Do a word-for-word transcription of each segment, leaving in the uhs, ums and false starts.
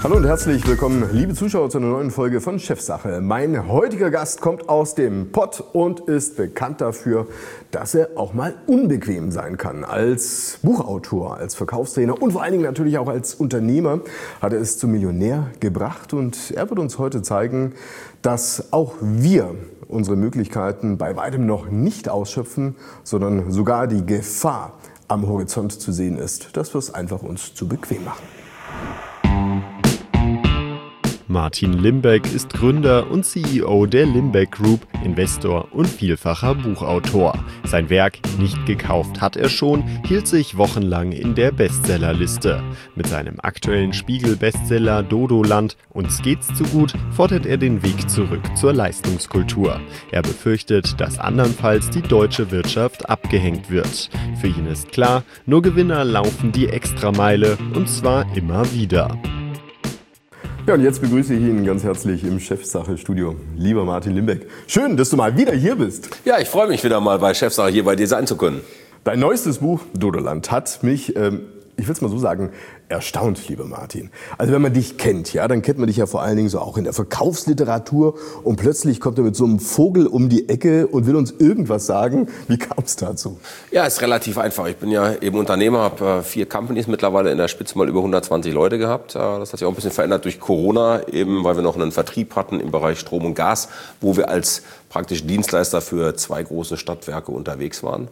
Hallo und herzlich willkommen, liebe Zuschauer, zu einer neuen Folge von Chefsache. Mein heutiger Gast kommt aus dem Pott und ist bekannt dafür, dass er auch mal unbequem sein kann. Als Buchautor, als Verkaufstrainer und vor allen Dingen natürlich auch als Unternehmer hat er es zum Millionär gebracht. Und er wird uns heute zeigen, dass auch wir unsere Möglichkeiten bei weitem noch nicht ausschöpfen, sondern sogar die Gefahr am Horizont zu sehen ist, dass wir es einfach uns zu bequem machen. Martin Limbeck ist Gründer und C E O der Limbeck Group, Investor und vielfacher Buchautor. Sein Werk Nicht gekauft hat er schon, hielt sich wochenlang in der Bestsellerliste. Mit seinem aktuellen Spiegel-Bestseller Dodoland Uns geht's zu gut fordert er den Weg zurück zur Leistungskultur. Er befürchtet, dass andernfalls die deutsche Wirtschaft abgehängt wird. Für ihn ist klar, nur Gewinner laufen die Extrameile und zwar immer wieder. Ja, und jetzt begrüße ich ihn ganz herzlich im Chefsache-Studio. Lieber Martin Limbeck, schön, dass du mal wieder hier bist. Ja, ich freue mich wieder mal bei Chefsache hier bei dir sein zu können. Dein neuestes Buch, Dodoland, hat mich, ähm, ich will es mal so sagen, erstaunt, lieber Martin. Also wenn man dich kennt, ja, dann kennt man dich ja vor allen Dingen so auch in der Verkaufsliteratur und plötzlich kommt er mit so einem Vogel um die Ecke und will uns irgendwas sagen. Wie kam es dazu? Ja, ist relativ einfach. Ich bin ja eben Unternehmer, habe vier Companies mittlerweile, in der Spitze mal über hundertzwanzig Leute gehabt. Das hat sich auch ein bisschen verändert durch Corona, eben weil wir noch einen Vertrieb hatten im Bereich Strom und Gas, wo wir als praktisch Dienstleister für zwei große Stadtwerke unterwegs waren.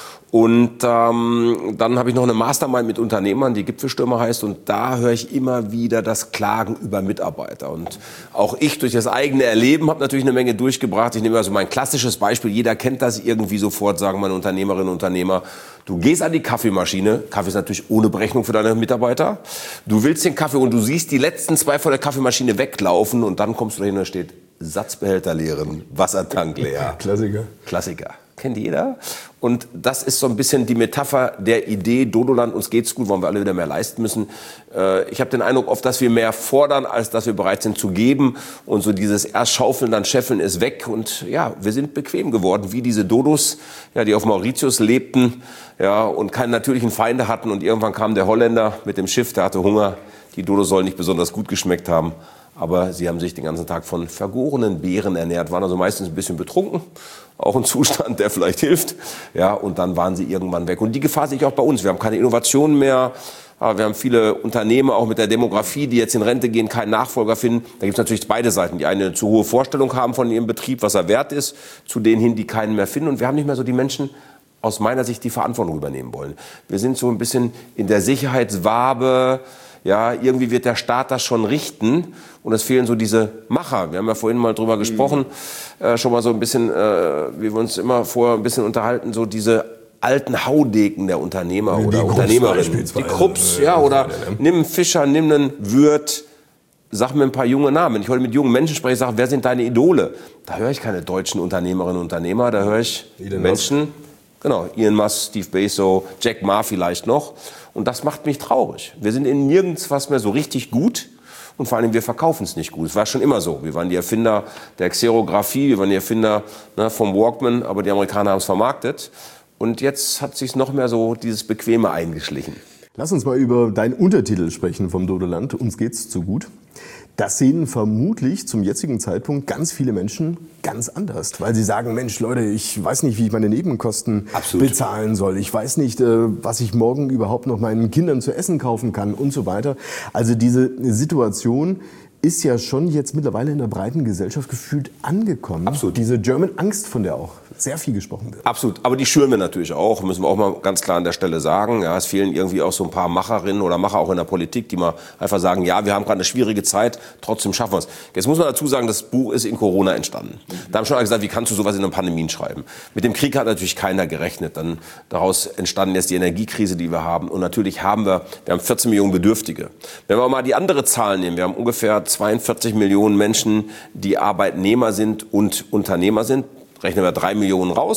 Und ähm, dann habe ich noch eine Mastermind mit Unternehmern, die Gipfelstürmer heißt. Und da höre ich immer wieder das Klagen über Mitarbeiter. Und auch ich durch das eigene Erleben habe natürlich eine Menge durchgebracht. Ich nehme also mein klassisches Beispiel. Jeder kennt das irgendwie sofort, sagen meine Unternehmerinnen und Unternehmer. Du gehst an die Kaffeemaschine. Kaffee ist natürlich ohne Berechnung für deine Mitarbeiter. Du willst den Kaffee und du siehst die letzten zwei von der Kaffeemaschine weglaufen. Und dann kommst du dahin und da steht Satzbehälter leeren, Wassertank leer. Klassiker. Klassiker. Kennt jeder. Und das ist so ein bisschen die Metapher der Idee, Dodoland, uns geht's gut, wollen wir alle wieder mehr leisten müssen. Ich habe den Eindruck oft, dass wir mehr fordern, als dass wir bereit sind zu geben. Und so dieses erst schaufeln, dann scheffeln ist weg. Und ja, wir sind bequem geworden, wie diese Dodos, ja, die auf Mauritius lebten, ja, und keine natürlichen Feinde hatten. Und irgendwann kam der Holländer mit dem Schiff, der hatte Hunger. Die Dodos sollen nicht besonders gut geschmeckt haben. Aber sie haben sich den ganzen Tag von vergorenen Beeren ernährt, waren also meistens ein bisschen betrunken, auch ein Zustand, der vielleicht hilft. Ja, und dann waren sie irgendwann weg. Und die Gefahr sehe ich auch bei uns. Wir haben keine Innovationen mehr. Wir haben viele Unternehmer, auch mit der Demografie, die jetzt in Rente gehen, keinen Nachfolger finden. Da gibt es natürlich beide Seiten. Die eine zu hohe Vorstellung haben von ihrem Betrieb, was er wert ist, zu denen hin, die keinen mehr finden. Und wir haben nicht mehr so die Menschen, aus meiner Sicht, die Verantwortung übernehmen wollen. Wir sind so ein bisschen in der Sicherheitswabe. Ja, irgendwie wird der Staat das schon richten und es fehlen so diese Macher. Wir haben ja vorhin mal drüber gesprochen, äh, schon mal so ein bisschen, äh, wie wir uns immer vorher ein bisschen unterhalten, so diese alten Haudegen der Unternehmer Wie oder die Unternehmerinnen. Die Krupps, ja, oder nimm einen Fischer, nimm einen Würth, sag mir ein paar junge Namen. Wenn ich heute mit jungen Menschen spreche, sage, wer sind deine Idole? Da höre ich keine deutschen Unternehmerinnen und Unternehmer, da höre ich Elon Menschen, Musk. Genau, Elon Musk, Steve Bezos, Jack Ma vielleicht noch. Und das macht mich traurig. Wir sind in nirgends was mehr so richtig gut und vor allem wir verkaufen es nicht gut. Es war schon immer so. Wir waren die Erfinder der Xerographie, wir waren die Erfinder, ne, vom Walkman, aber die Amerikaner haben es vermarktet. Und jetzt hat sich noch mehr so dieses Bequeme eingeschlichen. Lass uns mal über deinen Untertitel sprechen vom Dodoland. Uns geht's zu gut. Das sehen vermutlich zum jetzigen Zeitpunkt ganz viele Menschen ganz anders, weil sie sagen, Mensch Leute, ich weiß nicht, wie ich meine Nebenkosten Absolut. bezahlen soll. Ich weiß nicht, was ich morgen überhaupt noch meinen Kindern zu essen kaufen kann und so weiter. Also diese Situation ist ja schon jetzt mittlerweile in der breiten Gesellschaft gefühlt angekommen. Absolut. Diese German Angst, von der auch sehr viel gesprochen wird. Absolut, aber die schüren wir natürlich auch, müssen wir auch mal ganz klar an der Stelle sagen. Ja, es fehlen irgendwie auch so ein paar Macherinnen oder Macher auch in der Politik, die mal einfach sagen, ja, wir haben gerade eine schwierige Zeit, trotzdem schaffen wir es. Jetzt muss man dazu sagen, das Buch ist in Corona entstanden. Da haben schon alle gesagt, wie kannst du sowas in einer Pandemie schreiben? Mit dem Krieg hat natürlich keiner gerechnet. Dann daraus entstanden jetzt die Energiekrise, die wir haben. Und natürlich haben wir, wir haben vierzehn Millionen Bedürftige. Wenn wir mal die andere Zahl nehmen, wir haben ungefähr zweiundvierzig Millionen Menschen, die Arbeitnehmer sind und Unternehmer sind. Rechnen wir drei Millionen raus.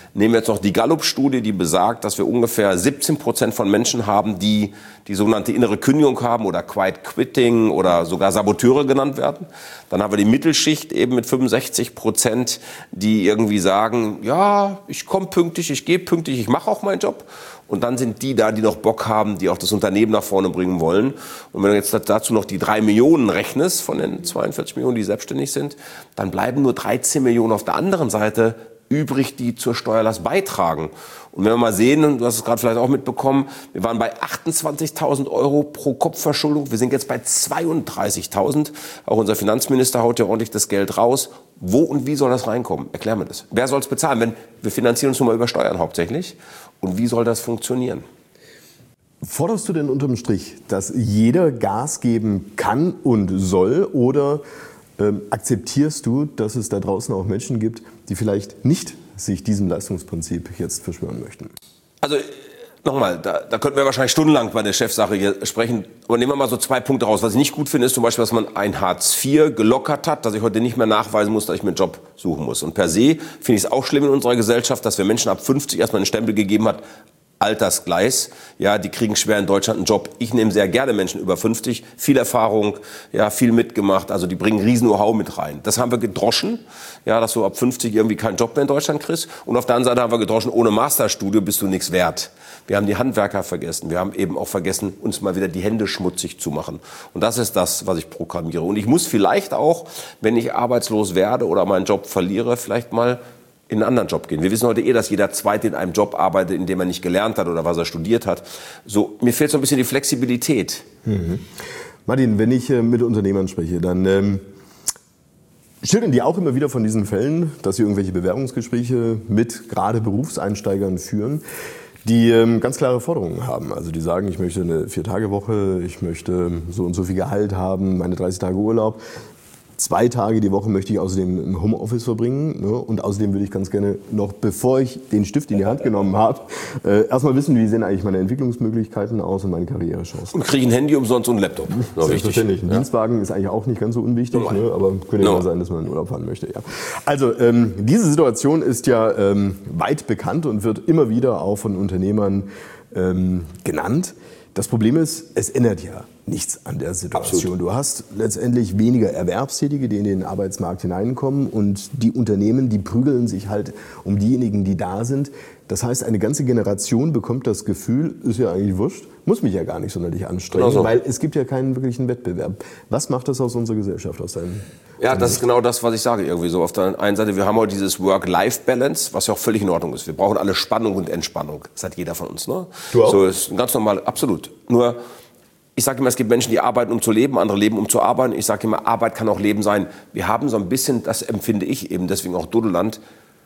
Nehmen wir jetzt noch die Gallup-Studie, die besagt, dass wir ungefähr siebzehn Prozent von Menschen haben, die die sogenannte innere Kündigung haben oder Quiet Quitting oder sogar Saboteure genannt werden. Dann haben wir die Mittelschicht eben mit fünfundsechzig Prozent, die irgendwie sagen, ja, ich komme pünktlich, ich gehe pünktlich, ich mache auch meinen Job. Und dann sind die da, die noch Bock haben, die auch das Unternehmen nach vorne bringen wollen. Und wenn du jetzt dazu noch die drei Millionen rechnest, von den zweiundvierzig Millionen, die selbstständig sind, dann bleiben nur dreizehn Millionen auf der anderen Seite übrig, die zur Steuerlast beitragen. Und wenn wir mal sehen, und du hast es gerade vielleicht auch mitbekommen, wir waren bei achtundzwanzigtausend Euro pro Kopfverschuldung, wir sind jetzt bei zweiunddreißigtausend. Auch unser Finanzminister haut ja ordentlich das Geld raus. Wo und wie soll das reinkommen? Erklär mir das. Wer soll es bezahlen? Wenn, wir finanzieren uns nun mal über Steuern hauptsächlich. Und wie soll das funktionieren? Forderst du denn unterm Strich, dass jeder Gas geben kann und soll, oder ähm, akzeptierst du, dass es da draußen auch Menschen gibt, die vielleicht nicht sich diesem Leistungsprinzip jetzt verschwören möchten? Also nochmal, da, da könnten wir wahrscheinlich stundenlang bei der Chefsache hier sprechen. Aber nehmen wir mal so zwei Punkte raus. Was ich nicht gut finde, ist zum Beispiel, dass man ein Hartz vier gelockert hat, dass ich heute nicht mehr nachweisen muss, dass ich mir einen Job suchen muss. Und per se finde ich es auch schlimm in unserer Gesellschaft, dass wir Menschen ab fünfzig erstmal einen Stempel gegeben hat, Altersgleis, ja, die kriegen schwer in Deutschland einen Job. Ich nehme sehr gerne Menschen über fünfzig, viel Erfahrung, ja, viel mitgemacht, also die bringen riesen Know-how mit rein. Das haben wir gedroschen, ja, dass du ab fünfzig irgendwie keinen Job mehr in Deutschland kriegst. Und auf der anderen Seite haben wir gedroschen, ohne Masterstudium bist du nichts wert. Wir haben die Handwerker vergessen. Wir haben eben auch vergessen, uns mal wieder die Hände schmutzig zu machen. Und das ist das, was ich programmiere. Und ich muss vielleicht auch, wenn ich arbeitslos werde oder meinen Job verliere, vielleicht mal in einen anderen Job gehen. Wir wissen heute eh, dass jeder Zweite in einem Job arbeitet, in dem er nicht gelernt hat oder was er studiert hat. So, mir fehlt so ein bisschen die Flexibilität. Mhm. Martin, wenn ich äh, mit Unternehmern spreche, dann ähm, schildern die auch immer wieder von diesen Fällen, dass sie irgendwelche Bewerbungsgespräche mit gerade Berufseinsteigern führen, die ähm, ganz klare Forderungen haben. Also die sagen, ich möchte eine Vier-Tage-Woche, ich möchte so und so viel Gehalt haben, meine dreißig Tage Urlaub. Zwei Tage die Woche möchte ich außerdem im Homeoffice verbringen, ne? Und außerdem würde ich ganz gerne noch, bevor ich den Stift in die Hand genommen habe, äh, erstmal wissen, wie sehen eigentlich meine Entwicklungsmöglichkeiten aus und meine Karrierechancen. Und kriege ein Handy umsonst und einen Laptop. Selbstverständlich. Ein ja. Dienstwagen ist eigentlich auch nicht ganz so unwichtig, no. ne? Aber könnte ja no. sein, dass man in Urlaub fahren möchte. Ja. Also ähm, diese Situation ist ja ähm, weit bekannt und wird immer wieder auch von Unternehmern ähm, genannt. Das Problem ist, es ändert ja nichts an der Situation. Absolut. Du hast letztendlich weniger Erwerbstätige, die in den Arbeitsmarkt hineinkommen, und die Unternehmen, die prügeln sich halt um diejenigen, die da sind. Das heißt, eine ganze Generation bekommt das Gefühl, ist ja eigentlich wurscht, muss mich ja gar nicht sonderlich anstrengen, genau so. Weil es gibt ja keinen wirklichen Wettbewerb. Was macht das aus unserer Gesellschaft, aus deinem? Ja, das ist genau das, was ich sage irgendwie so. Auf der einen Seite, wir haben heute dieses Work-Life-Balance, was ja auch völlig in Ordnung ist. Wir brauchen alle Spannung und Entspannung. Das hat jeder von uns, ne? Du auch? So ist ganz normal, absolut. Nur, ich sage immer, es gibt Menschen, die arbeiten, um zu leben, andere leben, um zu arbeiten. Ich sage immer, Arbeit kann auch Leben sein. Wir haben so ein bisschen, das empfinde ich eben, deswegen auch Dodoland,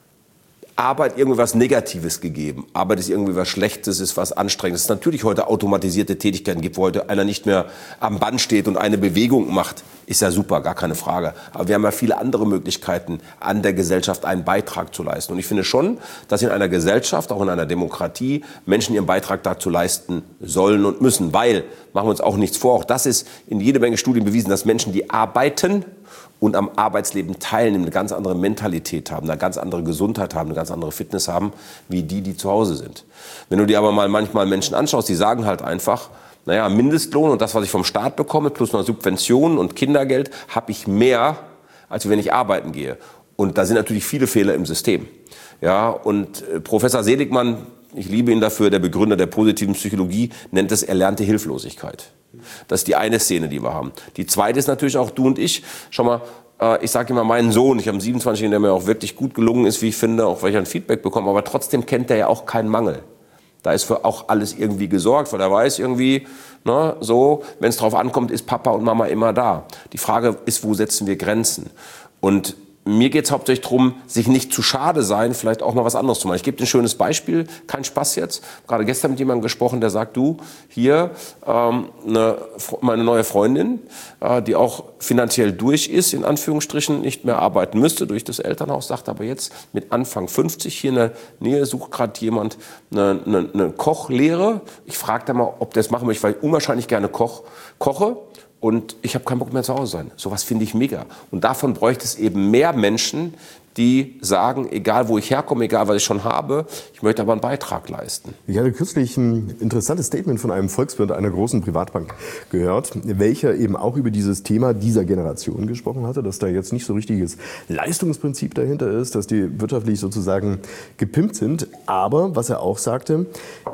Arbeit irgendwie was Negatives gegeben. Arbeit ist irgendwie was Schlechtes, ist was Anstrengendes. Es ist natürlich heute automatisierte Tätigkeiten gibt, wo heute einer nicht mehr am Band steht und eine Bewegung macht. Ist ja super, gar keine Frage. Aber wir haben ja viele andere Möglichkeiten, an der Gesellschaft einen Beitrag zu leisten. Und ich finde schon, dass in einer Gesellschaft, auch in einer Demokratie, Menschen ihren Beitrag dazu leisten sollen und müssen. Weil, machen wir uns auch nichts vor, auch das ist in jede Menge Studien bewiesen, dass Menschen, die arbeiten und am Arbeitsleben teilnehmen, eine ganz andere Mentalität haben, eine ganz andere Gesundheit haben, eine ganz andere Fitness haben, wie die, die zu Hause sind. Wenn du dir aber mal manchmal Menschen anschaust, die sagen halt einfach, naja, Mindestlohn und das, was ich vom Staat bekomme, plus noch Subventionen und Kindergeld, habe ich mehr, als wenn ich arbeiten gehe. Und da sind natürlich viele Fehler im System. Ja, und Professor Seligmann, ich liebe ihn dafür, der Begründer der positiven Psychologie, nennt es erlernte Hilflosigkeit. Das ist die eine Szene, die wir haben. Die zweite ist natürlich auch du und ich. Schau mal, äh, ich sage immer meinen Sohn, ich habe einen siebenundzwanzigjährigen, der mir auch wirklich gut gelungen ist, wie ich finde, auch weil ich ein Feedback bekomme, aber trotzdem kennt er ja auch keinen Mangel. Da ist für auch alles irgendwie gesorgt, weil er weiß irgendwie, ne, so, wenn es drauf ankommt, ist Papa und Mama immer da. Die Frage ist, wo setzen wir Grenzen? Und mir geht es hauptsächlich darum, sich nicht zu schade sein, vielleicht auch mal was anderes zu machen. Ich gebe dir ein schönes Beispiel, kein Spaß jetzt. Gerade gestern mit jemandem gesprochen, der sagt, du, hier ähm, eine, meine neue Freundin, äh, die auch finanziell durch ist, in Anführungsstrichen, nicht mehr arbeiten müsste durch das Elternhaus, sagt aber jetzt mit Anfang fünfzig hier in der Nähe sucht gerade jemand eine, eine, eine Kochlehre. Ich frage da mal, ob der das machen möchte, weil ich unwahrscheinlich gerne koch, koche. und ich habe keinen Bock mehr zu Hause sein. Sowas finde ich mega. Und davon bräuchte es eben mehr Menschen, die sagen, egal wo ich herkomme, egal was ich schon habe, ich möchte aber einen Beitrag leisten. Ich hatte kürzlich ein interessantes Statement von einem Volkswirt einer großen Privatbank gehört, welcher eben auch über dieses Thema dieser Generation gesprochen hatte, dass da jetzt nicht so richtiges Leistungsprinzip dahinter ist, dass die wirtschaftlich sozusagen gepimpt sind. Aber was er auch sagte,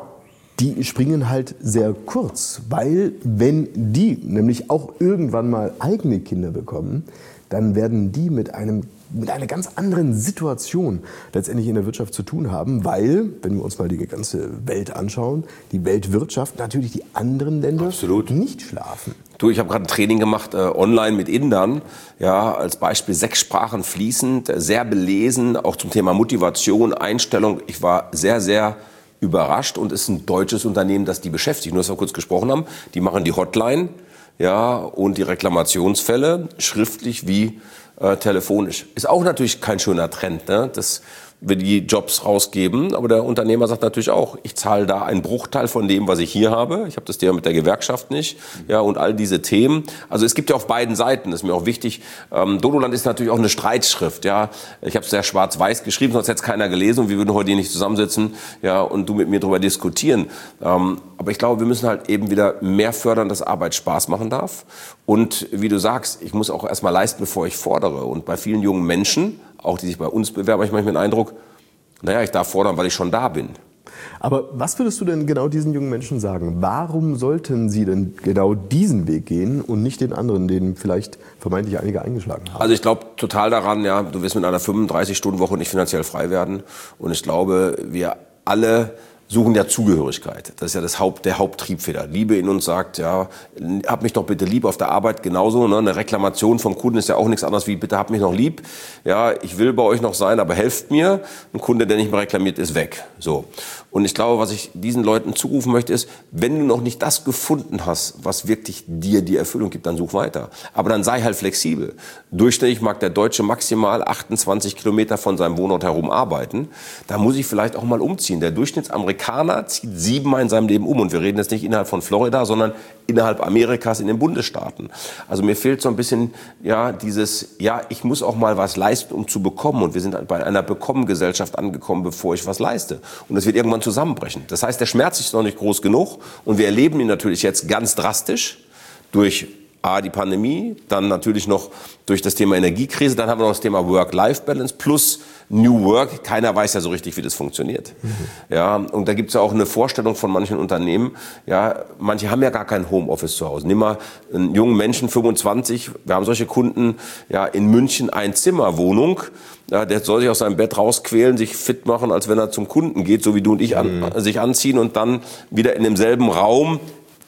die springen halt sehr kurz, weil wenn die nämlich auch irgendwann mal eigene Kinder bekommen, dann werden die mit einem mit einer ganz anderen Situation letztendlich in der Wirtschaft zu tun haben, weil, wenn wir uns mal die ganze Welt anschauen, die Weltwirtschaft natürlich die anderen Länder Absolut. nicht schlafen. Du, ich habe gerade ein Training gemacht, äh, online mit Indern, ja, als Beispiel sechs Sprachen fließend, sehr belesen, auch zum Thema Motivation, Einstellung. Ich war sehr, sehr überrascht und es ist ein deutsches Unternehmen, das die beschäftigt. Nur, dass wir kurz gesprochen haben, die machen die Hotline, ja, und die Reklamationsfälle schriftlich wie äh, telefonisch. Ist auch natürlich kein schöner Trend, ne? Dass wir die Jobs rausgeben, aber der Unternehmer sagt natürlich auch, ich zahle da einen Bruchteil von dem, was ich hier habe. Ich habe das Thema mit der Gewerkschaft nicht, ja, und all diese Themen. Also es gibt ja auf beiden Seiten, das ist mir auch wichtig. Ähm, Dodoland ist natürlich auch eine Streitschrift, ja. Ich habe es sehr schwarz-weiß geschrieben, sonst hätte es keiner gelesen und wir würden heute hier nicht zusammensitzen, ja, und du mit mir darüber diskutieren. Ähm, aber ich glaube, wir müssen halt eben wieder mehr fördern, dass Arbeit Spaß machen darf. Und wie du sagst, ich muss auch erstmal leisten, bevor ich fordere. Und bei vielen jungen Menschen, auch die sich bei uns bewerben, habe ich manchmal den Eindruck, naja, ich darf fordern, weil ich schon da bin. Aber was würdest du denn genau diesen jungen Menschen sagen? Warum sollten sie denn genau diesen Weg gehen und nicht den anderen, den vielleicht vermeintlich einige eingeschlagen haben? Also ich glaube total daran, ja, du wirst mit einer fünfunddreißig-Stunden-Woche nicht finanziell frei werden. Und ich glaube, wir alle suchen ja Zugehörigkeit. Das ist ja das Haupt, der Haupttriebfeder. Liebe in uns sagt, ja, hab mich doch bitte lieb auf der Arbeit genauso. Ne? Eine Reklamation vom Kunden ist ja auch nichts anderes wie, bitte hab mich noch lieb. Ja, ich will bei euch noch sein, aber helft mir. Ein Kunde, der nicht mehr reklamiert, ist weg. So. Und ich glaube, was ich diesen Leuten zurufen möchte, ist, wenn du noch nicht das gefunden hast, was wirklich dir die Erfüllung gibt, dann such weiter. Aber dann sei halt flexibel. Durchschnittlich mag der Deutsche maximal achtundzwanzig Kilometer von seinem Wohnort herum arbeiten. Da muss ich vielleicht auch mal umziehen. Der Durchschnittsamerikaner zieht siebenmal in seinem Leben um. Und wir reden jetzt nicht innerhalb von Florida, sondern innerhalb Amerikas in den Bundesstaaten. Also mir fehlt so ein bisschen, ja, dieses, ja, ich muss auch mal was leisten, um zu bekommen. Und wir sind bei einer Bekommengesellschaft angekommen, bevor ich was leiste. Und das wird irgendwann zusammenbrechen. Das heißt, der Schmerz ist noch nicht groß genug und wir erleben ihn natürlich jetzt ganz drastisch durch A, die Pandemie, dann natürlich noch durch das Thema Energiekrise, dann haben wir noch das Thema Work-Life-Balance plus New Work. Keiner weiß ja so richtig, wie das funktioniert. Mhm. Ja, und da gibt es ja auch eine Vorstellung von manchen Unternehmen. Ja, manche haben ja gar kein Homeoffice zu Hause. Nimm mal einen jungen Menschen, fünfundzwanzig, wir haben solche Kunden, ja, in München Einzimmerwohnung. Ja, der soll sich aus seinem Bett rausquälen, sich fit machen, als wenn er zum Kunden geht, so wie du und ich, an, mhm. sich anziehen und dann wieder in demselben Raum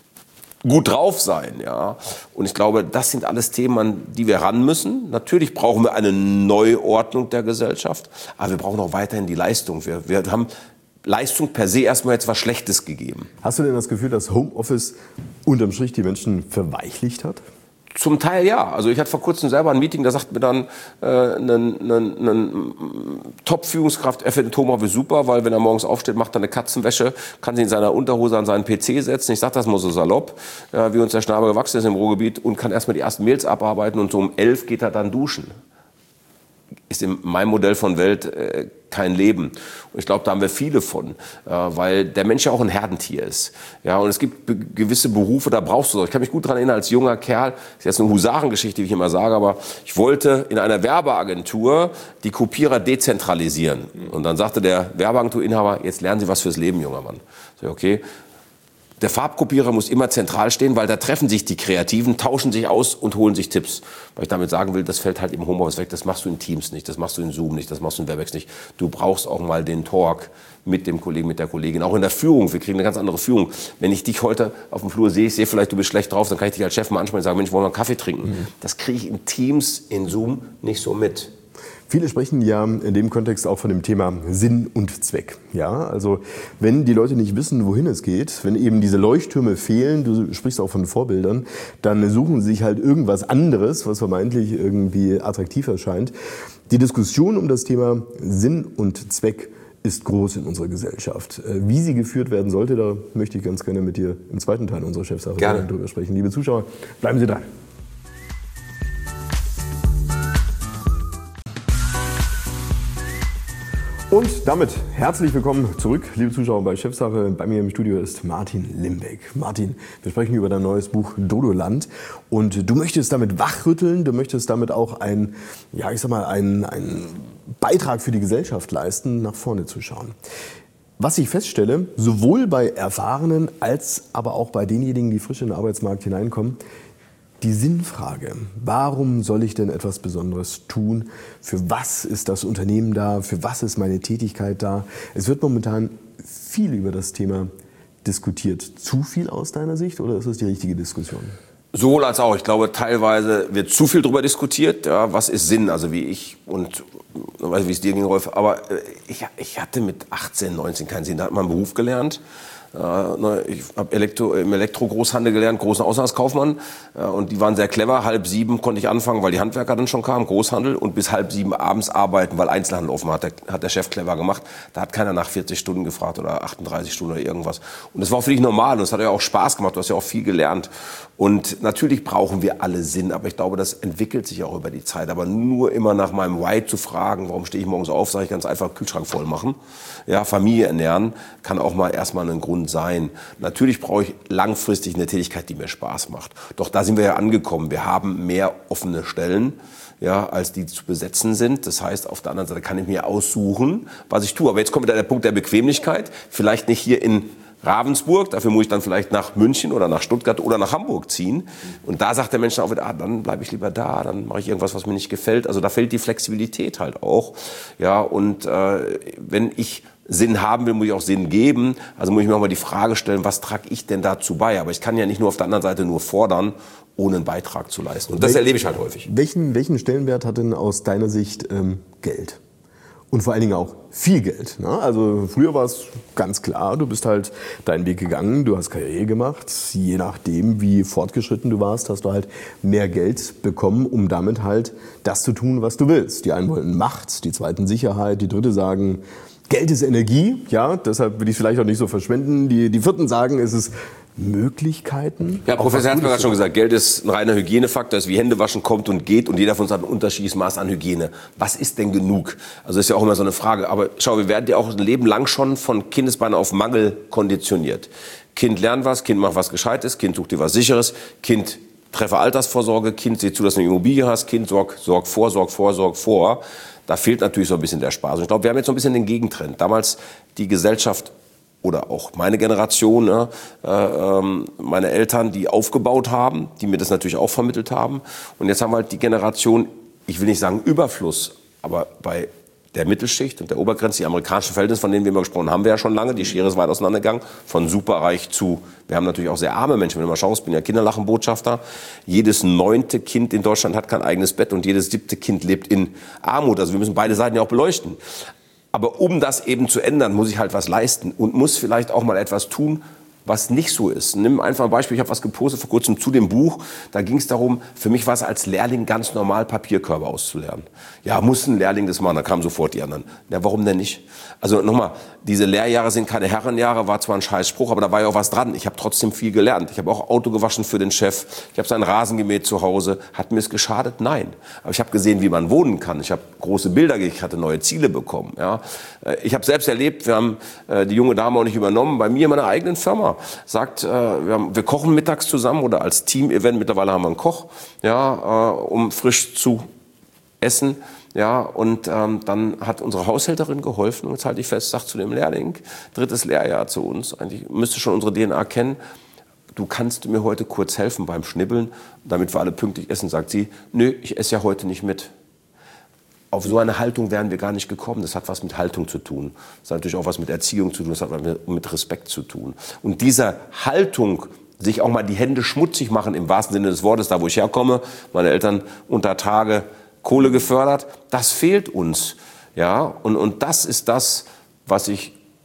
gut drauf sein, ja. Und ich glaube, das sind alles Themen, an die wir ran müssen. Natürlich brauchen wir eine Neuordnung der Gesellschaft, aber wir brauchen auch weiterhin die Leistung. Wir, wir haben Leistung per se erstmal jetzt was Schlechtes gegeben. Hast du denn das Gefühl, dass Homeoffice unterm Strich die Menschen verweichlicht hat? Zum Teil ja. Also ich hatte vor kurzem selber ein Meeting, da sagt mir dann äh, eine, eine, eine Top-Führungskraft, er findet Homeoffice super, weil wenn er morgens aufsteht, macht er eine Katzenwäsche, kann sich in seiner Unterhose an seinen P C setzen. Ich sage das mal so salopp, äh, wie uns der Schnabel gewachsen ist im Ruhrgebiet, und kann erstmal die ersten Mails abarbeiten und so um elf geht er dann duschen. Ist in meinem Modell von Welt äh, kein Leben. Und ich glaube, da haben wir viele von, äh, weil der Mensch ja auch ein Herdentier ist. Ja, und es gibt be- gewisse Berufe, da brauchst du so. Ich kann mich gut daran erinnern, als junger Kerl, das ist jetzt eine Husarengeschichte, wie ich immer sage, aber ich wollte in einer Werbeagentur die Kopierer dezentralisieren. Und dann sagte der Werbeagenturinhaber, jetzt lernen Sie was fürs Leben, junger Mann. So, okay. Der Farbkopierer muss immer zentral stehen, weil da treffen sich die Kreativen, tauschen sich aus und holen sich Tipps. Weil ich damit sagen will, das fällt halt im Homeoffice weg. Das machst du in Teams nicht, das machst du in Zoom nicht, das machst du in Webex nicht. Du brauchst auch mal den Talk mit dem Kollegen, mit der Kollegin. Auch in der Führung, wir kriegen eine ganz andere Führung. Wenn ich dich heute auf dem Flur sehe, ich sehe vielleicht, du bist schlecht drauf, dann kann ich dich als Chef mal ansprechen und sagen, Mensch, wollen wir einen Kaffee trinken? Mhm. Das kriege ich in Teams, in Zoom nicht so mit. Viele sprechen ja in dem Kontext auch von dem Thema Sinn und Zweck. Ja, also wenn die Leute nicht wissen, wohin es geht, wenn eben diese Leuchttürme fehlen, du sprichst auch von Vorbildern, dann suchen sie sich halt irgendwas anderes, was vermeintlich irgendwie attraktiv erscheint. Die Diskussion um das Thema Sinn und Zweck ist groß in unserer Gesellschaft. Wie sie geführt werden sollte, da möchte ich ganz gerne mit dir im zweiten Teil unserer Chefsache drüber sprechen. Liebe Zuschauer, bleiben Sie dran. Und damit herzlich willkommen zurück, liebe Zuschauer bei Chefsache. Bei mir im Studio ist Martin Limbeck. Martin, wir sprechen über dein neues Buch Dodoland und du möchtest damit wachrütteln, du möchtest damit auch ein, ja, ich sag mal, einen, einen Beitrag für die Gesellschaft leisten, nach vorne zu schauen. Was ich feststelle, sowohl bei Erfahrenen als aber auch bei denjenigen, die frisch in den Arbeitsmarkt hineinkommen, die Sinnfrage, warum soll ich denn etwas Besonderes tun? Für was ist das Unternehmen da? Für was ist meine Tätigkeit da? Es wird momentan viel über das Thema diskutiert. Zu viel aus deiner Sicht oder ist das die richtige Diskussion? Sowohl als auch. Ich glaube, teilweise wird zu viel darüber diskutiert. Ja, was ist Sinn? Also wie ich und ich weiß nicht, wie es dir ging, Rolf. Aber ich, ich hatte mit achtzehn, neunzehn keinen Sinn. Da hat man einen Beruf gelernt. Ich habe Elektro, im Elektro-Großhandel gelernt, großen Auslandskaufmann. Und die waren sehr clever. Halb sieben konnte ich anfangen, weil die Handwerker dann schon kamen, Großhandel. Und bis halb sieben abends arbeiten, weil Einzelhandel offen hat. Der, hat der Chef clever gemacht. Da hat keiner nach vierzig Stunden gefragt oder achtunddreißig Stunden oder irgendwas. Und das war auch für dich normal. Und es hat ja auch Spaß gemacht. Du hast ja auch viel gelernt. Und natürlich brauchen wir alle Sinn. Aber ich glaube, das entwickelt sich auch über die Zeit. Aber nur immer nach meinem Why zu fragen, warum stehe ich morgens auf, sage ich ganz einfach, Kühlschrank voll machen. Ja, Familie ernähren kann auch mal erstmal ein Grund sein. Natürlich brauche ich langfristig eine Tätigkeit, die mir Spaß macht. Doch da sind wir ja angekommen. Wir haben mehr offene Stellen, ja, als die zu besetzen sind. Das heißt, auf der anderen Seite kann ich mir aussuchen, was ich tue. Aber jetzt kommt wieder der Punkt der Bequemlichkeit. Vielleicht nicht hier in Ravensburg, dafür muss ich dann vielleicht nach München oder nach Stuttgart oder nach Hamburg ziehen. Und da sagt der Mensch dann auch wieder, ah, dann bleibe ich lieber da, dann mache ich irgendwas, was mir nicht gefällt. Also da fehlt die Flexibilität halt auch. Ja, und äh, wenn ich Sinn haben will, muss ich auch Sinn geben. Also muss ich mir auch mal die Frage stellen, was trage ich denn dazu bei? Aber ich kann ja nicht nur auf der anderen Seite nur fordern, ohne einen Beitrag zu leisten. Und das erlebe ich halt häufig. Welchen, welchen Stellenwert hat denn aus deiner Sicht ähm, Geld? Und vor allen Dingen auch viel Geld. Ne? Also früher war es ganz klar, du bist halt deinen Weg gegangen, du hast Karriere gemacht. Je nachdem, wie fortgeschritten du warst, hast du halt mehr Geld bekommen, um damit halt das zu tun, was du willst. Die einen wollten Macht, die zweiten Sicherheit, die dritte sagen, Geld ist Energie, ja, deshalb will ich es vielleicht auch nicht so verschwenden. Die, die vierten sagen, es ist Möglichkeiten. Ja, Professor Herzberg hat schon gesagt, Geld ist ein reiner Hygienefaktor, ist wie Händewaschen kommt und geht und jeder von uns hat ein unterschiedliches Maß an Hygiene. Was ist denn genug? Also das ist ja auch immer so eine Frage. Aber schau, wir werden ja auch ein Leben lang schon von Kindesbeinen auf Mangel konditioniert. Kind lernt was, Kind macht was Gescheites, Kind sucht dir was Sicheres, Kind treffe Altersvorsorge, Kind sieh zu, dass du eine Immobilie hast, Kind sorg, sorg vor, sorg vor, sorg vor. Da fehlt natürlich so ein bisschen der Spaß. Und ich glaube, wir haben jetzt so ein bisschen den Gegentrend. Damals die Gesellschaft oder auch meine Generation, ne, äh, meine Eltern, die aufgebaut haben, die mir das natürlich auch vermittelt haben. Und jetzt haben wir halt die Generation, ich will nicht sagen Überfluss, aber bei der Mittelschicht und der Obergrenze, die amerikanischen Verhältnisse, von denen wir immer gesprochen haben, haben wir ja schon lange. Die Schere ist weit auseinandergegangen, von superreich zu, wir haben natürlich auch sehr arme Menschen. Wenn du mal schaust, ich bin ja Kinderlachenbotschafter. Jedes neunte Kind in Deutschland hat kein eigenes Bett und jedes siebte Kind lebt in Armut. Also wir müssen beide Seiten ja auch beleuchten. Aber um das eben zu ändern, muss ich halt was leisten und muss vielleicht auch mal etwas tun, was nicht so ist. Nimm einfach ein Beispiel, ich habe was gepostet vor kurzem zu dem Buch. Da ging es darum, für mich war es als Lehrling ganz normal, Papierkörbe auszulernen. Ja, muss ein Lehrling das machen, da kamen sofort die anderen. Ja, warum denn nicht? Also nochmal, diese Lehrjahre sind keine Herrenjahre, war zwar ein scheiß Spruch, aber da war ja auch was dran. Ich habe trotzdem viel gelernt. Ich habe auch Auto gewaschen für den Chef. Ich habe seinen Rasen gemäht zu Hause. Hat mir es geschadet? Nein. Aber ich habe gesehen, wie man wohnen kann. Ich habe große Bilder gekriegt, ich hatte neue Ziele bekommen. Ja. Ich habe selbst erlebt, wir haben äh, die junge Dame auch nicht übernommen, bei mir in meiner eigenen Firma. Sagt, äh, wir, haben, wir kochen mittags zusammen oder als Team-Event, mittlerweile haben wir einen Koch, ja, äh, um frisch zu essen. Ja, und ähm, dann hat unsere Haushälterin geholfen und jetzt halte ich fest, sagt zu dem Lehrling, drittes Lehrjahr zu uns, eigentlich müsste schon unsere D N A kennen, du kannst mir heute kurz helfen beim Schnibbeln, damit wir alle pünktlich essen, sagt sie, nö, ich esse ja heute nicht mit. Auf so eine Haltung wären wir gar nicht gekommen. Das hat was mit Haltung zu tun. Das hat natürlich auch was mit Erziehung zu tun. Das hat was mit Respekt zu tun. Und diese Haltung, sich auch mal die Hände schmutzig machen, im wahrsten Sinne des Wortes, da wo ich herkomme, meine Eltern unter Tage Kohle gefördert, das fehlt uns. Ja? Und, und das ist das, was ich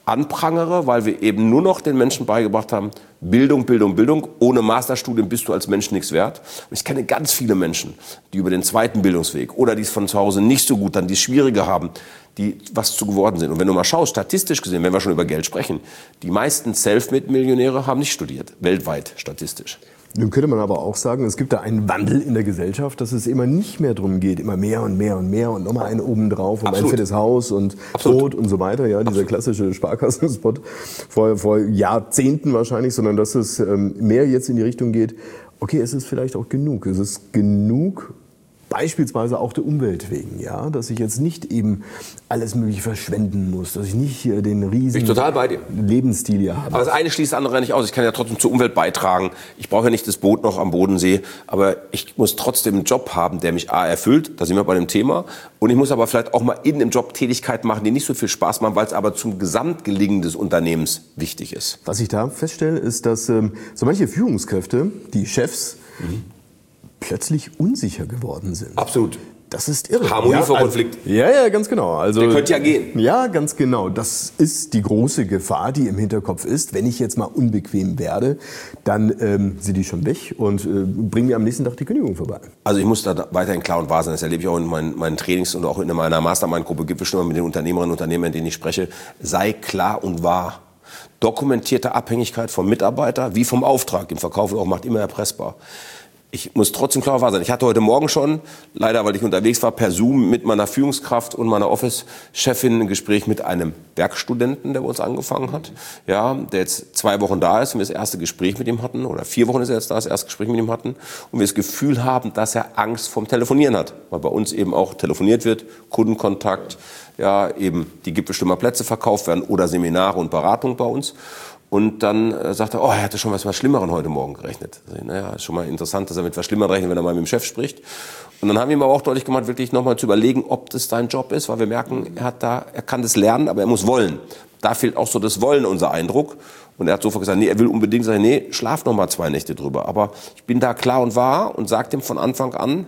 anprangere, weil wir eben nur noch den Menschen beigebracht haben, Bildung, Bildung, Bildung. Ohne Masterstudium bist du als Mensch nichts wert. Und ich kenne ganz viele Menschen, die über den zweiten Bildungsweg oder die es von zu Hause nicht so gut, dann die es schwieriger haben, die was zu geworden sind. Und wenn du mal schaust, statistisch gesehen, wenn wir schon über Geld sprechen, die meisten Selfmade-Millionäre haben nicht studiert, weltweit statistisch. Nun könnte man aber auch sagen, es gibt da einen Wandel in der Gesellschaft, dass es immer nicht mehr darum geht, immer mehr und mehr und mehr und nochmal einen oben drauf und Absolut. ein fettes Haus und Absolut. Brot und so weiter. Ja, dieser Absolut. klassische Sparkassenspot vor, vor Jahrzehnten wahrscheinlich, sondern dass es ähm, mehr jetzt in die Richtung geht, okay, es ist vielleicht auch genug. Es ist genug, beispielsweise auch der Umwelt wegen, ja, dass ich jetzt nicht eben alles Mögliche verschwenden muss, dass ich nicht hier den riesen Bin ich total bei dir. Lebensstil hier habe. Aber das eine schließt das andere nicht aus. Ich kann ja trotzdem zur Umwelt beitragen. Ich brauche ja nicht das Boot noch am Bodensee, aber ich muss trotzdem einen Job haben, der mich A erfüllt, da sind wir bei dem Thema, und ich muss aber vielleicht auch mal in dem Job Tätigkeiten machen, die nicht so viel Spaß machen, weil es aber zum Gesamtgelingen des Unternehmens wichtig ist. Was ich da feststelle, ist, dass ähm, so manche Führungskräfte, die Chefs, mhm. plötzlich unsicher geworden sind. Absolut. Das ist irre. Harmonie ja, vor also, Konflikt. Ja, ja, ganz genau. Also, Der könnte ja gehen. Ja, ganz genau. Das ist die große Gefahr, die im Hinterkopf ist. Wenn ich jetzt mal unbequem werde, dann ähm, sind die schon weg und äh, bringen mir am nächsten Tag die Kündigung vorbei. Also ich muss da weiterhin klar und wahr sein. Das erlebe ich auch in meinen, meinen Trainings und auch in meiner Mastermind-Gruppe Gipfelstürmer mit den Unternehmerinnen und Unternehmern, mit denen ich spreche. Sei klar und wahr. Dokumentierte Abhängigkeit vom Mitarbeiter wie vom Auftrag. Im Verkauf auch macht immer erpressbar. Ich muss trotzdem klar wahr sein. Ich hatte heute Morgen schon, leider weil ich unterwegs war, per Zoom mit meiner Führungskraft und meiner Office-Chefin ein Gespräch mit einem Werkstudenten, der bei uns angefangen hat, ja, der jetzt zwei Wochen da ist und wir das erste Gespräch mit ihm hatten, oder vier Wochen ist er jetzt da, das erste Gespräch mit ihm hatten, und wir das Gefühl haben, dass er Angst vom Telefonieren hat, weil bei uns eben auch telefoniert wird, Kundenkontakt, ja, eben die Gipfelstürmer Plätze verkauft werden oder Seminare und Beratung bei uns. Und dann äh, sagt er, oh, er hatte schon was, was Schlimmeren heute Morgen gerechnet. Also, naja, ist schon mal interessant, dass er mit was Schlimmerem rechnet, wenn er mal mit dem Chef spricht. Und dann haben wir ihm aber auch deutlich gemacht, wirklich nochmal zu überlegen, ob das sein Job ist, weil wir merken, er hat da, er kann das lernen, aber er muss wollen. Da fehlt auch so das Wollen, unser Eindruck. Und er hat sofort gesagt, nee, er will unbedingt sagen, nee, schlaf noch mal zwei Nächte drüber. Aber ich bin da klar und wahr und sage dem von Anfang an,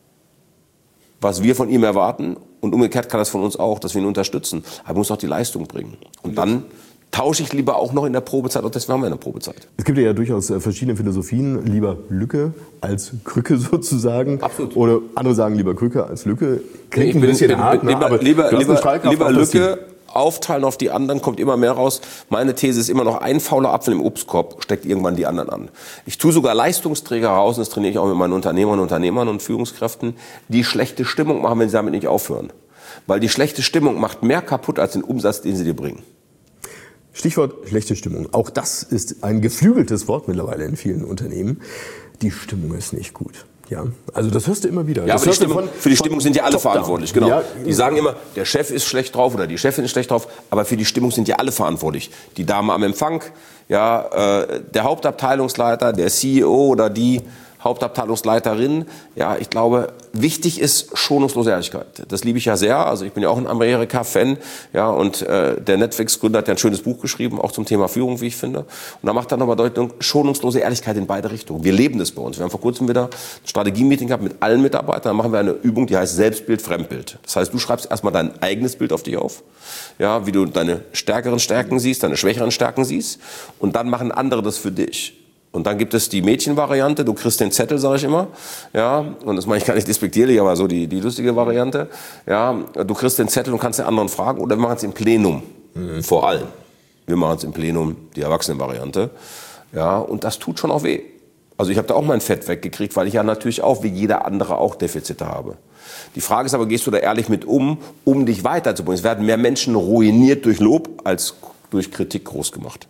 was wir von ihm erwarten. Und umgekehrt kann das von uns auch, dass wir ihn unterstützen. Aber er muss auch die Leistung bringen. Und dann tausche ich lieber auch noch in der Probezeit, und deswegen haben wir in der Probezeit. Es gibt ja durchaus verschiedene Philosophien, lieber Lücke als Krücke sozusagen. Absolut. Oder andere sagen lieber Krücke als Lücke. Klingt Ich ein bin, bisschen bin, hart, bin, ne? lieber, aber lieber, lieber, Strahlkraft lieber auf das Lücke, aufteilen auf die anderen, kommt immer mehr raus. Meine These ist immer noch, ein fauler Apfel im Obstkorb steckt irgendwann die anderen an. Ich tue sogar Leistungsträger raus, und das trainiere ich auch mit meinen Unternehmern und Unternehmern und Führungskräften, die schlechte Stimmung machen, wenn sie damit nicht aufhören. Weil die schlechte Stimmung macht mehr kaputt als den Umsatz, den sie dir bringen. Stichwort schlechte Stimmung. Auch das ist ein geflügeltes Wort mittlerweile in vielen Unternehmen. Die Stimmung ist nicht gut. Ja, also das hörst du immer wieder. Ja, das aber die Stimmung, von, für die Stimmung sind ja alle verantwortlich. Genau. Ja, die sagen immer, der Chef ist schlecht drauf oder die Chefin ist schlecht drauf, aber für die Stimmung sind ja alle verantwortlich. Die Dame am Empfang, ja, äh, der Hauptabteilungsleiter, der C E O oder die Hauptabteilungsleiterin. Ja, ich glaube, wichtig ist schonungslose Ehrlichkeit. Das liebe ich ja sehr. Also ich bin ja auch ein Amerika-Fan. Ja, und äh, der Netflix-Gründer hat ja ein schönes Buch geschrieben, auch zum Thema Führung, wie ich finde. Und da macht er nochmal deutlich, schonungslose Ehrlichkeit in beide Richtungen. Wir leben das bei uns. Wir haben vor kurzem wieder ein Strategie-Meeting gehabt mit allen Mitarbeitern. Da machen wir eine Übung, die heißt Selbstbild, Fremdbild. Das heißt, du schreibst erstmal dein eigenes Bild auf dich auf. Ja, wie du deine stärkeren Stärken siehst, deine schwächeren Stärken siehst. Und dann machen andere das für dich. Und dann gibt es die Mädchenvariante, du kriegst den Zettel, sage ich immer, ja, und das meine ich gar nicht despektierlich, aber so die, die lustige Variante, ja, du kriegst den Zettel und kannst den anderen fragen, oder wir machen es im Plenum, mhm. vor allem. Wir machen es im Plenum, die Erwachsenenvariante, ja, und das tut schon auch weh. Also ich habe da auch mein Fett weggekriegt, weil ich ja natürlich auch, wie jeder andere, auch Defizite habe. Die Frage ist aber, gehst du da ehrlich mit um, um dich weiterzubringen? Es werden mehr Menschen ruiniert durch Lob als durch Kritik groß gemacht.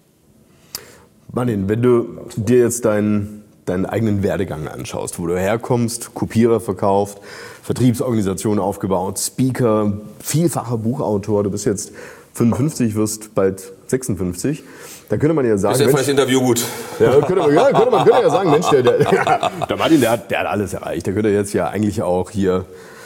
Martin, wenn du dir jetzt deinen, deinen eigenen Werdegang anschaust, wo du herkommst, Kopierer verkauft, Vertriebsorganisation aufgebaut, Speaker, vielfacher Buchautor, du bist jetzt fünfundfünfzig, wirst bald sechsundfünfzig, dann könnte man ja sagen... Ist ja Mensch, das Interview gut. Ja, könnte man, ja, könnte man könnte ja sagen, Mensch, der, der, der Martin, der hat, der hat alles erreicht. Der könnte jetzt ja eigentlich auch hier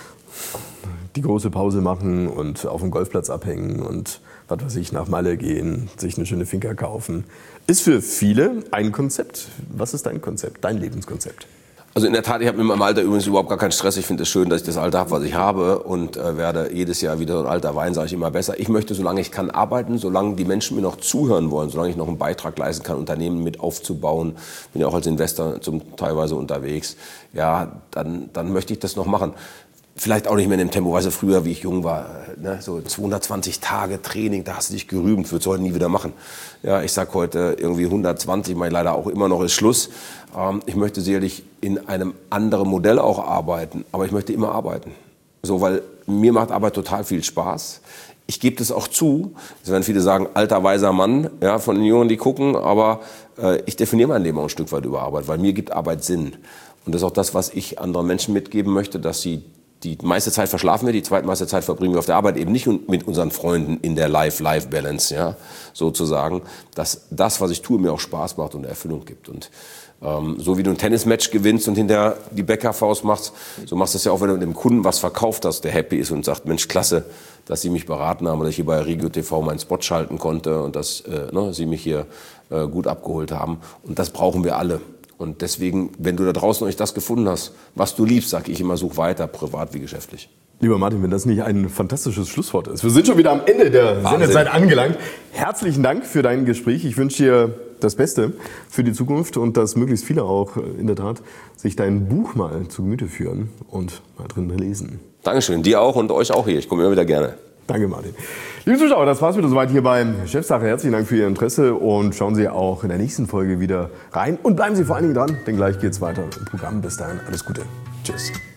die große Pause machen und auf dem Golfplatz abhängen und was weiß ich, nach Malle gehen, sich eine schöne Finca kaufen. Ist für viele ein Konzept. Was ist dein Konzept, dein Lebenskonzept? Also in der Tat, ich habe mit meinem Alter übrigens überhaupt gar keinen Stress. Ich finde es schön, dass ich das Alter habe, was ich habe und äh, werde jedes Jahr wieder so ein alter Wein, sage ich immer besser. Ich möchte, solange ich kann, arbeiten, solange die Menschen mir noch zuhören wollen, solange ich noch einen Beitrag leisten kann, Unternehmen mit aufzubauen. Bin ja auch als Investor zum teilweise unterwegs. Ja, dann, dann möchte ich das noch machen. Vielleicht auch nicht mehr in dem Tempo, weißt du, früher, wie ich jung war, ne, so zweihundertzwanzig Tage Training, da hast du dich gerühmt, würdest du heute nie wieder machen. Ja, ich sag heute irgendwie hundertzwanzig, meine leider auch immer noch ist Schluss. Ähm, ich möchte sicherlich in einem anderen Modell auch arbeiten, aber ich möchte immer arbeiten. So, weil mir macht Arbeit total viel Spaß. Ich gebe das auch zu, es werden viele sagen, alter, weiser Mann, ja, von den Jungen, die gucken, aber äh, ich definiere mein Leben auch ein Stück weit über Arbeit, weil mir gibt Arbeit Sinn. Und das ist auch das, was ich anderen Menschen mitgeben möchte, dass sie die meiste Zeit verschlafen wir, die zweitmeiste Zeit verbringen wir auf der Arbeit, eben nicht mit unseren Freunden in der Life-Life-Balance, ja, sozusagen, dass das, was ich tue, mir auch Spaß macht und Erfüllung gibt. Und ähm, so wie du ein Tennismatch gewinnst und hinterher die Bäckerfaust machst, so machst du es ja auch, wenn du dem Kunden was verkauft hast, der happy ist und sagt, Mensch, klasse, dass Sie mich beraten haben, dass ich hier bei Regio T V meinen Spot schalten konnte und dass äh, ne, Sie mich hier äh, gut abgeholt haben. Und das brauchen wir alle. Und deswegen, wenn du da draußen euch das gefunden hast, was du liebst, sag ich immer, such weiter, privat wie geschäftlich. Lieber Martin, wenn das nicht ein fantastisches Schlusswort ist. Wir sind schon wieder am Ende der Wahnsinn. Sendezeit angelangt. Herzlichen Dank für dein Gespräch. Ich wünsche dir das Beste für die Zukunft und dass möglichst viele auch in der Tat sich dein Buch mal zu Gemüte führen und mal drin lesen. Dankeschön, dir auch und euch auch hier. Ich komme immer wieder gerne. Danke, Martin. Liebe Zuschauer, das war's wieder soweit hier beim Chefsache. Herzlichen Dank für Ihr Interesse und schauen Sie auch in der nächsten Folge wieder rein und bleiben Sie vor allen Dingen dran, denn gleich geht's weiter im Programm. Bis dahin, alles Gute. Tschüss.